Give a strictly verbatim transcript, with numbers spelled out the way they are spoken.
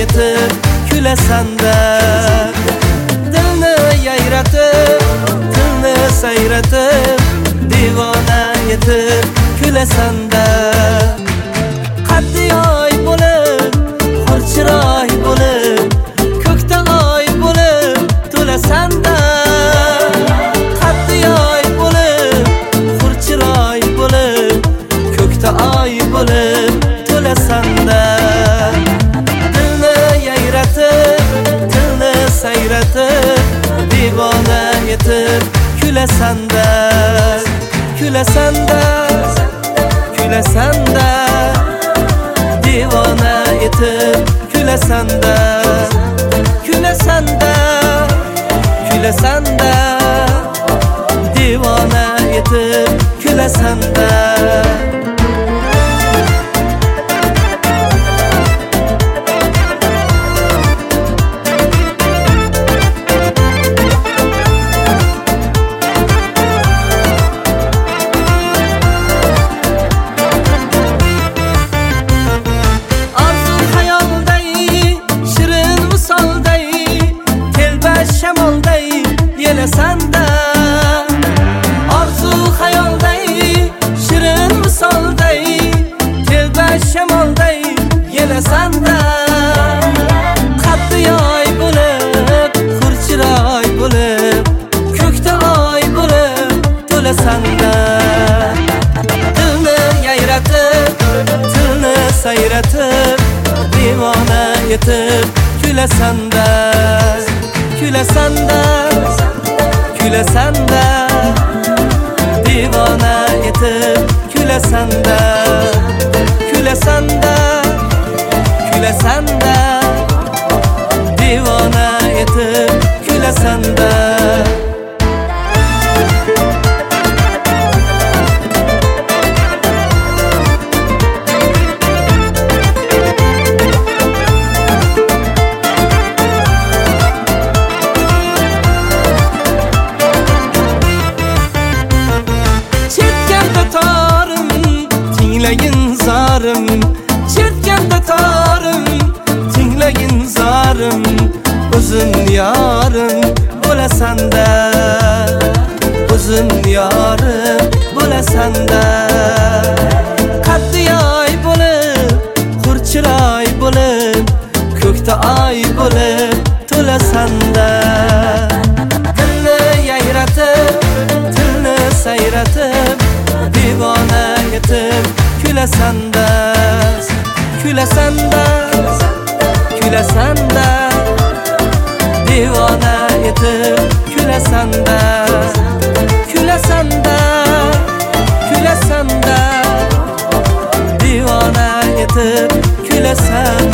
yetib kulasanda, dilni yayratib, tilni sayratib, divona yetib kulasanda. Qaddi oy bo'lib, xurchiroy bo'lib, ko'kda oy bo'lib to'lasanda. Qaddi oy bo'lib, xurchiroy bo'lib, ko'kda oy bo'lib to'lasanda. Dilni yayratib, tilni sayratib, divona yetib kulasanda, kulasanda, kulasanda, divona yetib kulasanda, kulasanda, kulasanda, divona yetib kulasanda. Yelasanda, orzu xayolday, shirin misolday, telba shamolday yelasanda. Qaddi oy bo'lib, xurchiroy bo'lib, ko'kda oy bo'lib to'lasanda. Dilni yayratib, tilni sayratib, divona yetib kulasanda, kulasanda, kulasanda, divona yetib kulasanda, kulasanda, kulasanda, divona yetib kulasanda. Tinglayin zarim, chetganda torim, tinglayin zarim, o'zim yorim bo'lasanda, o'zim yorim bo'lasanda. Qaddi oy bo'lib, xurchiroy bo'lib, ko'kda oy bo'lib to'lasanda. Dilni yayratib, tilni sayratib, divona yetib kulasanda, kulasanda, kulasanda, divona yetib kulasanda, kulasanda, kulasanda, divona yetib kulasanda.